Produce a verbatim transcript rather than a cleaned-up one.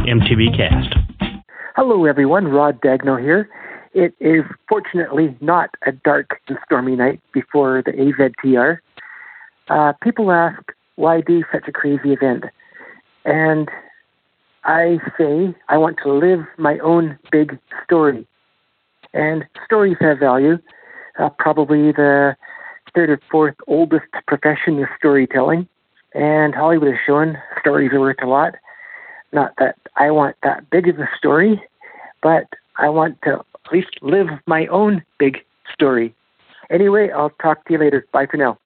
M T V Cast. Hello, everyone. Rod Dagnall here. It is fortunately not a dark and stormy night before the A Z T R. Uh, people ask, why do such a crazy event? And I say, I want to live my own big story. And stories have value. Uh, probably the third or fourth oldest profession is storytelling. And Hollywood has shown stories are worth a lot. Not that I want that big of a story, but I want to at least live my own big story. Anyway, I'll talk to you later. Bye for now.